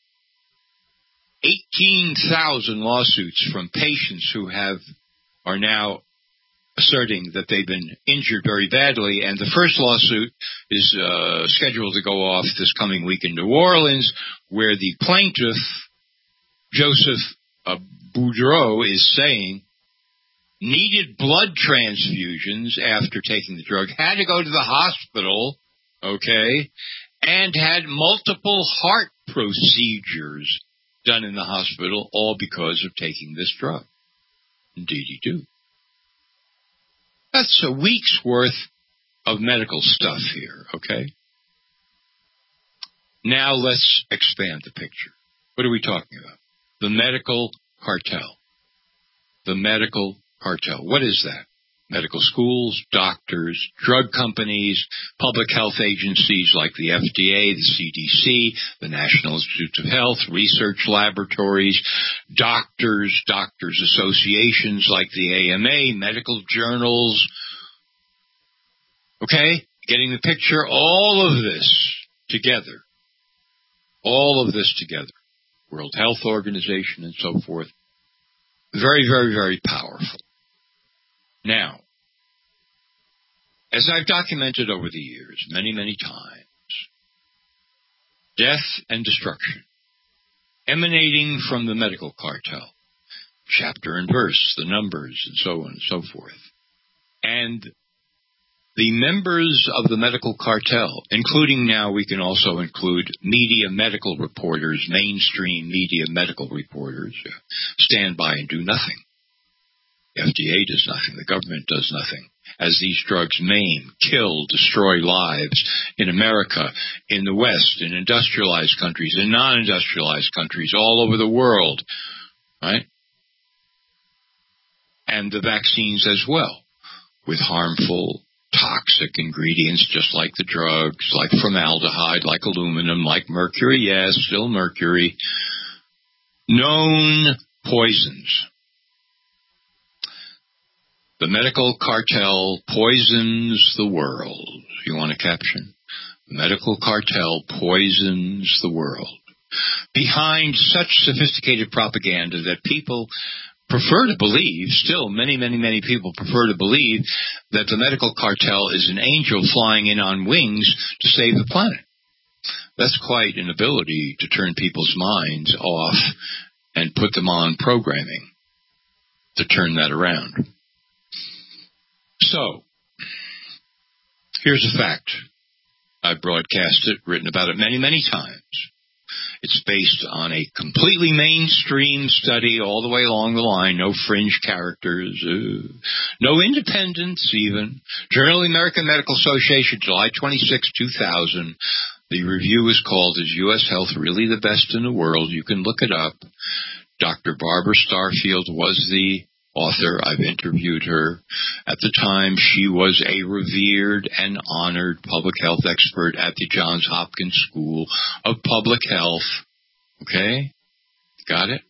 eighteen thousand lawsuits from patients who have are now asserting that they've been injured very badly, and the first lawsuit is uh, scheduled to go off this coming week in New Orleans, where the plaintiff, Joseph uh, Boudreau, is saying needed blood transfusions after taking the drug, had to go to the hospital, okay, and had multiple heart procedures done in the hospital, all because of taking this drug. Indeed you do. That's a week's worth of medical stuff here, okay? Now let's expand the picture. What are we talking about? The medical cartel. The medical cartel. What is that? Medical schools, doctors, drug companies, public health agencies like the F D A, the C D C, the National Institutes of Health, research laboratories, doctors, doctors' associations like the A M A, medical journals. Okay? Getting the picture? All of this together. All of this together. World Health Organization and so forth. Very, very, very powerful. Now, as I've documented over the years, many, many times, death and destruction emanating from the medical cartel, chapter and verse, the numbers, and so on and so forth. And the members of the medical cartel, including now we can also include media medical reporters, mainstream media medical reporters, stand by and do nothing. The F D A does nothing. The government does nothing. As these drugs maim, kill, destroy lives in America, in the West, in industrialized countries, in non-industrialized countries, all over the world, right? And the vaccines as well, with harmful, toxic ingredients, just like the drugs, like formaldehyde, like aluminum, like mercury, yes, still mercury, known poisons. The medical cartel poisons the world. You want a caption? The medical cartel poisons the world. Behind such sophisticated propaganda that people prefer to believe, still many, many, many people prefer to believe that the medical cartel is an angel flying in on wings to save the planet. That's quite an ability to turn people's minds off and put them on programming to turn that around. So, here's a fact. I've broadcast it, written about it many, many times. It's based on a completely mainstream study all the way along the line, no fringe characters, uh, no independents even. Journal of the American Medical Association, July twenty-sixth, two thousand. The review is called, Is U S Health Really the Best in the World? You can look it up. Doctor Barbara Starfield was the author. I've interviewed her. At the time, she was a revered and honored public health expert at the Johns Hopkins School of Public Health. Okay? Got it?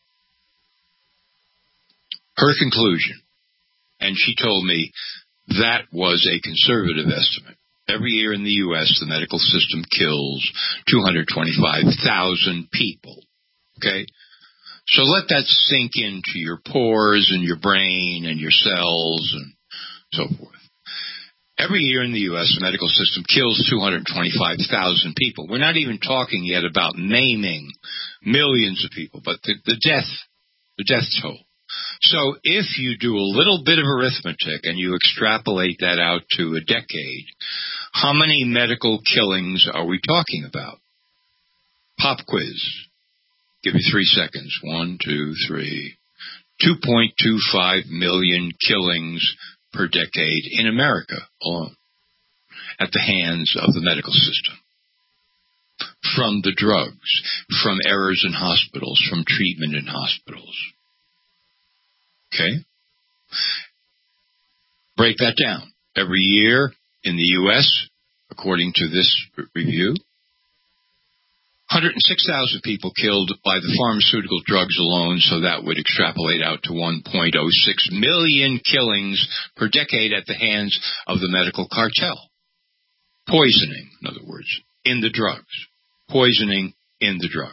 Her conclusion, and she told me that was a conservative estimate. Every year in the U S, the medical system kills two hundred twenty-five thousand people. Okay? So let that sink into your pores and your brain and your cells and so forth. Every year in the U S, the medical system kills two hundred twenty-five thousand people. We're not even talking yet about maiming millions of people, but the, the death, the death toll. So if you do a little bit of arithmetic and you extrapolate that out to a decade, how many medical killings are we talking about? Pop quiz. Give you three seconds. One, two, three. two point two five million killings per decade in America alone at the hands of the medical system. From the drugs, from errors in hospitals, from treatment in hospitals. Okay? Break that down. Every year in the U S, according to this review, one hundred six thousand people killed by the pharmaceutical drugs alone, so that would extrapolate out to one point oh six million killings per decade at the hands of the medical cartel. Poisoning, in other words, in the drugs. Poisoning in the drugs.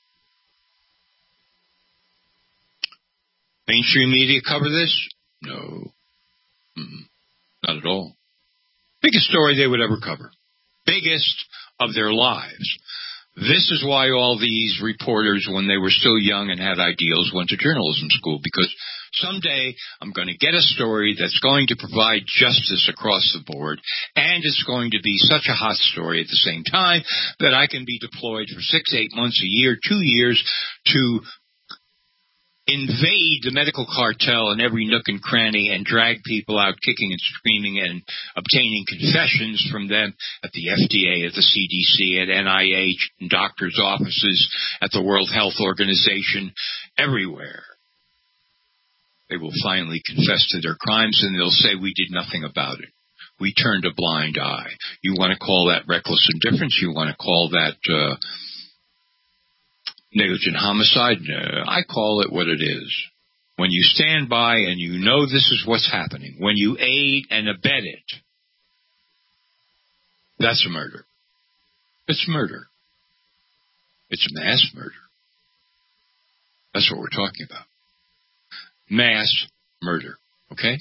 Mainstream media cover this? No. Mm-mm. Not at all. Biggest story they would ever cover. Biggest of their lives. This is why all these reporters, when they were still young and had ideals, went to journalism school, because someday I'm going to get a story that's going to provide justice across the board, and it's going to be such a hot story at the same time that I can be deployed for six, eight months, a year, two years to invade the medical cartel in every nook and cranny and drag people out kicking and screaming and obtaining confessions from them at the F D A, at the C D C, at N I H, in doctors' offices, at the World Health Organization, everywhere. They will finally confess to their crimes, and they'll say, we did nothing about it. We turned a blind eye. You want to call that reckless indifference? You want to call that uh, negligent homicide? No, I call it what it is. When you stand by and you know this is what's happening, when you aid and abet it, that's a murder. It's murder. It's mass murder. That's what we're talking about. Mass murder, okay?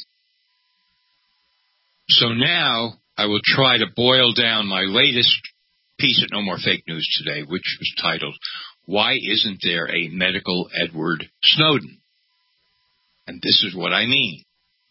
So now I will try to boil down my latest piece at No More Fake News today, which was titled, Why Isn't There a Medical Edward Snowden? And this is what I mean.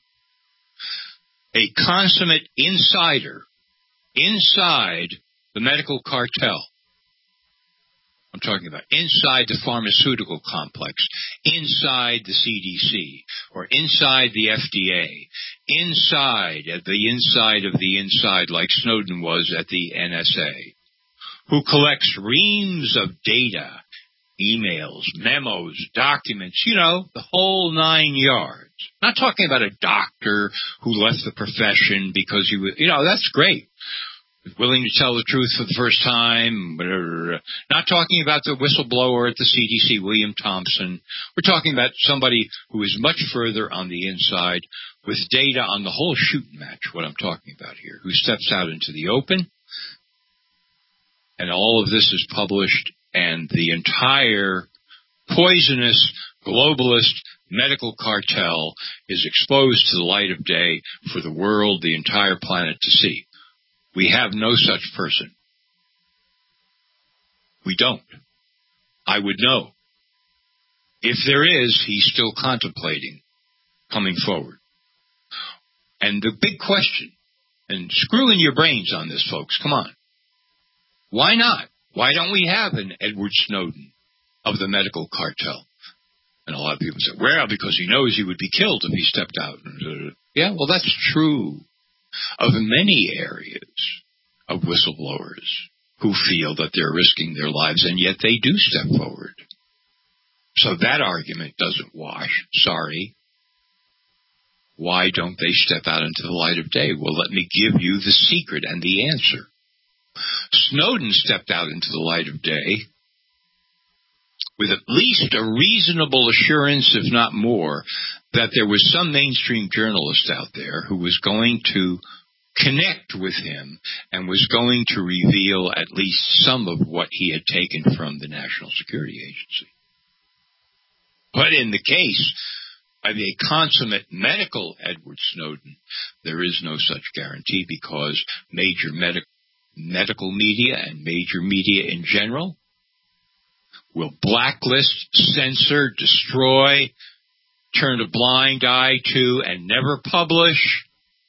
A consummate insider inside the medical cartel. I'm talking about inside the pharmaceutical complex, inside the C D C, or inside the F D A, inside, at the inside of the inside, like Snowden was at the N S A, who collects reams of data, emails, memos, documents, you know, the whole nine yards. Not talking about a doctor who left the profession because he was, you know, that's great. Willing to tell the truth for the first time. Not talking about the whistleblower at the C D C, William Thompson. We're talking about somebody who is much further on the inside with data on the whole shooting match, what I'm talking about here, who steps out into the open. And all of this is published, and the entire poisonous, globalist medical cartel is exposed to the light of day for the world, the entire planet to see. We have no such person. We don't. I would know. If there is, he's still contemplating coming forward. And the big question, and screw in your brains on this, folks, come on. Why not? Why don't we have an Edward Snowden of the medical cartel? And a lot of people say, well, because he knows he would be killed if he stepped out. Yeah, well, that's true of many areas of whistleblowers who feel that they're risking their lives, and yet they do step forward. So that argument doesn't wash. Sorry. Why don't they step out into the light of day? Well, let me give you the secret and the answer. Snowden stepped out into the light of day with at least a reasonable assurance, if not more, that there was some mainstream journalist out there who was going to connect with him and was going to reveal at least some of what he had taken from the National Security Agency. But in the case of a consummate medical Edward Snowden, there is no such guarantee, because major medical medical media and major media in general will blacklist, censor, destroy turn a blind eye to and never publish,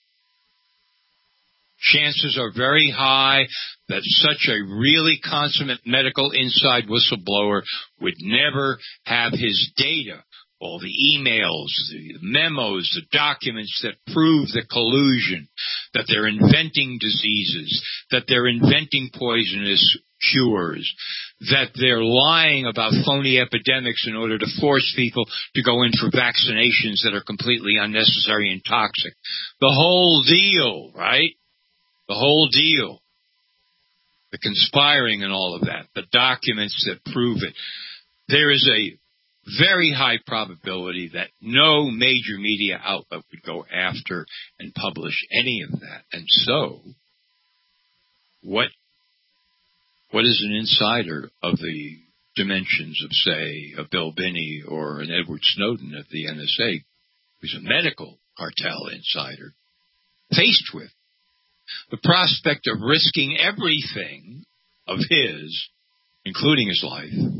chances are very high that such a really consummate medical inside whistleblower would never have his data, all the emails, the memos, the documents that prove the collusion, that they're inventing diseases, that they're inventing poisonous cures, that they're lying about phony epidemics in order to force people to go in for vaccinations that are completely unnecessary and toxic. The whole deal, right? The whole deal. The conspiring and all of that. The documents that prove it. There is a very high probability that no major media outlet would go after and publish any of that. And so, what what is an insider of the dimensions of, say, a Bill Binney or an Edward Snowden of the N S A, who's a medical cartel insider, faced with the prospect of risking everything of his, including his life,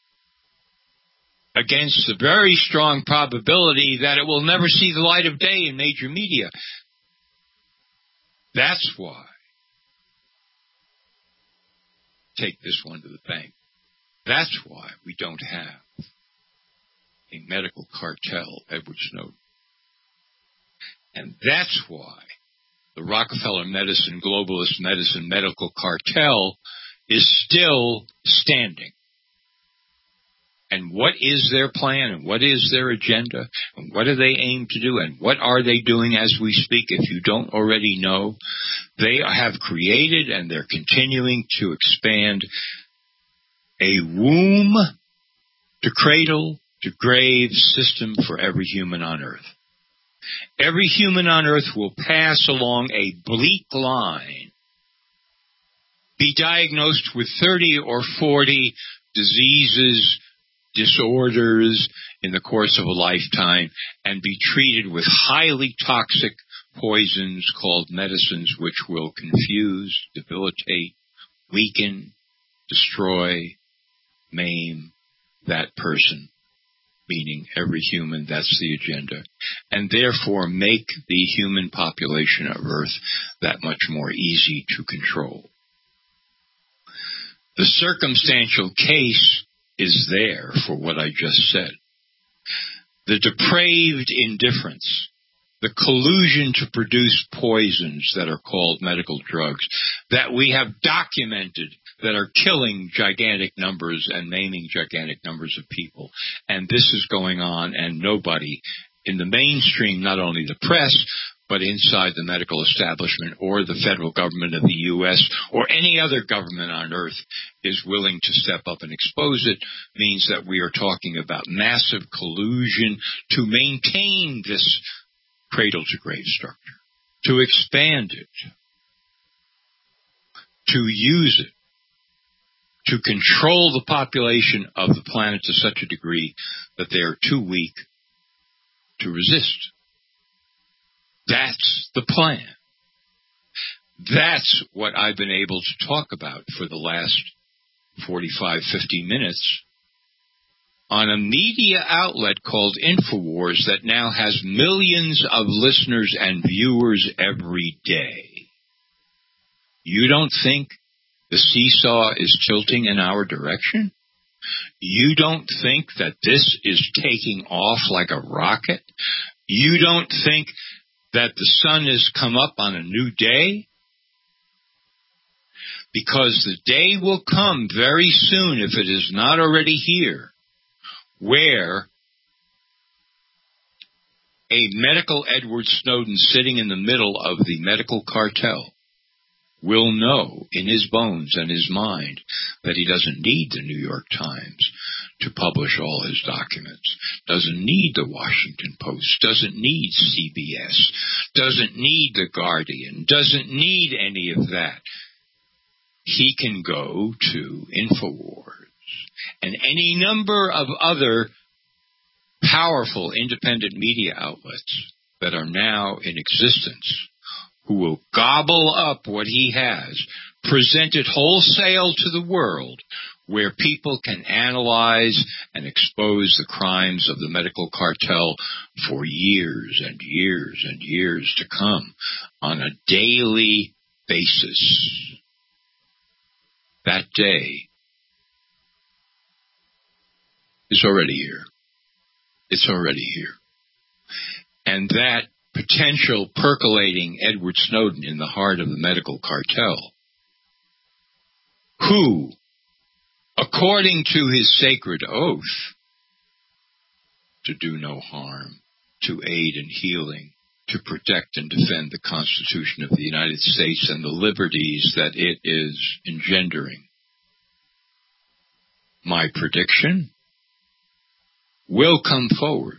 against the very strong probability that it will never see the light of day in major media. That's why, take this one to the bank, that's why we don't have a medical cartel, Edward Snowden. And that's why the Rockefeller medicine, globalist medicine, medical cartel is still standing. And what is their plan, and what is their agenda, and what do they aim to do, and what are they doing as we speak? If you don't already know, they have created and they're continuing to expand a womb to cradle to grave system for every human on earth. Every human on earth will pass along a bleak line, be diagnosed with thirty or forty diseases, disorders in the course of a lifetime, and be treated with highly toxic poisons called medicines, which will confuse, debilitate, weaken, destroy, maim that person, meaning every human. That's the agenda, and therefore make the human population of Earth that much more easy to control. The circumstantial case is there for what I just said. The depraved indifference, the collusion to produce poisons that are called medical drugs, that we have documented that are killing gigantic numbers and maiming gigantic numbers of people. And this is going on, and nobody in the mainstream, not only the press, but inside the medical establishment or the federal government of the U S or any other government on earth is willing to step up and expose it, means that we are talking about massive collusion to maintain this cradle-to-grave structure, to expand it, to use it, to control the population of the planet to such a degree that they are too weak to resist. That's the plan. That's what I've been able to talk about for the last forty-five, fifty minutes on a media outlet called InfoWars that now has millions of listeners and viewers every day. You don't think the seesaw is tilting in our direction? You don't think that this is taking off like a rocket? You don't think that the sun has come up on a new day? Because the day will come very soon, if it is not already here, where a medical Edward Snowden sitting in the middle of the medical cartel will know in his bones and his mind that he doesn't need the New York Times to publish all his documents, doesn't need the Washington Post, doesn't need C B S, doesn't need the Guardian, doesn't need any of that. He can go to InfoWars and any number of other powerful independent media outlets that are now in existence, who will gobble up what he has, present it wholesale to the world where people can analyze and expose the crimes of the medical cartel for years and years and years to come on a daily basis. That day is already here. It's already here. And that potential percolating Edward Snowden in the heart of the medical cartel, who, according to his sacred oath, to do no harm, to aid in healing, to protect and defend the Constitution of the United States and the liberties that it is engendering. My prediction will come forward,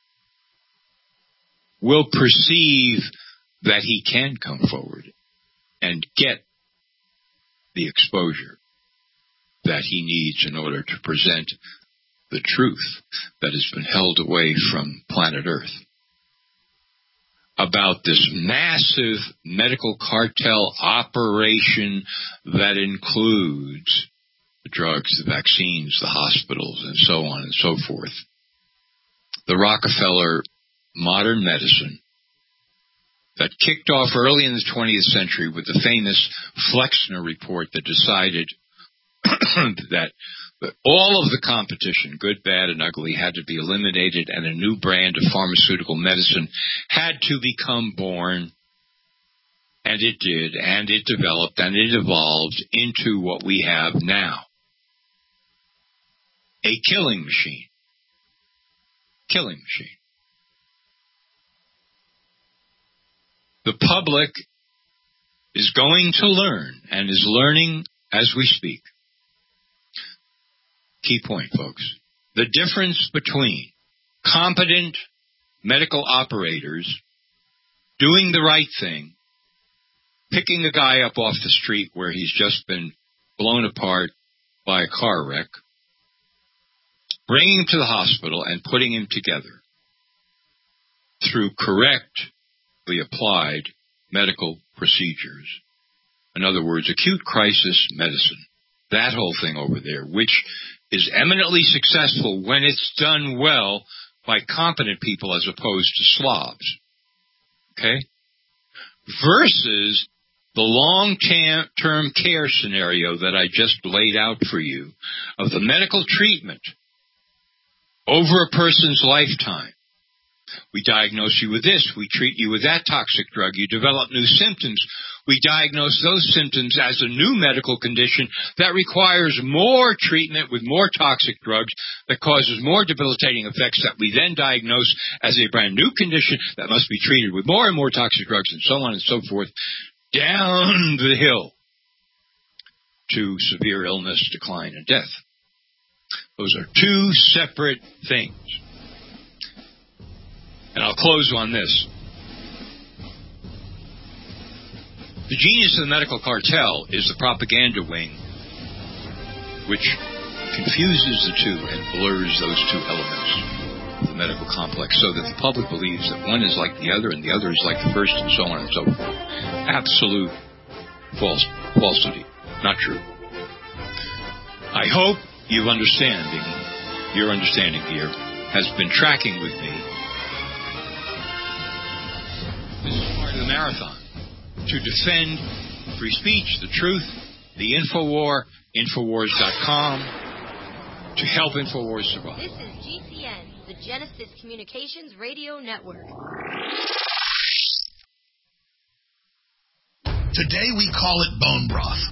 will perceive that he can come forward and get the exposure that he needs in order to present the truth that has been held away from planet Earth about this massive medical cartel operation that includes the drugs, the vaccines, the hospitals, and so on and so forth. The Rockefeller modern medicine that kicked off early in the twentieth century with the famous Flexner report that decided that all of the competition, good, bad, and ugly, had to be eliminated, and a new brand of pharmaceutical medicine had to become born. And it did, and it developed, and it evolved into what we have now. A killing machine. Killing machine. The public is going to learn, and is learning as we speak. Key point, folks. The difference between competent medical operators doing the right thing, picking a guy up off the street where he's just been blown apart by a car wreck, bringing him to the hospital and putting him together through correctly applied medical procedures. In other words, acute crisis medicine. That whole thing over there, which is eminently successful when it's done well by competent people as opposed to slobs. Okay? Versus the long-term care scenario that I just laid out for you of the medical treatment over a person's lifetime. We diagnose you with this. We treat you with that toxic drug. You develop new symptoms. We diagnose those symptoms as a new medical condition that requires more treatment with more toxic drugs that causes more debilitating effects that we then diagnose as a brand new condition that must be treated with more and more toxic drugs and so on and so forth down the hill to severe illness, decline, and death. Those are two separate things. And I'll close on this. The genius of the medical cartel is the propaganda wing, which confuses the two and blurs those two elements of the medical complex so that the public believes that one is like the other and the other is like the first and so on and so forth. Absolute false, falsity. Not true. I hope you've understanding, your understanding here has been tracking with me. This is part of the marathon. To defend free speech, the truth, the Infowar, Infowars dot com, to help Infowars survive. This is G C N, the Genesis Communications Radio Network. Today we call it bone broth.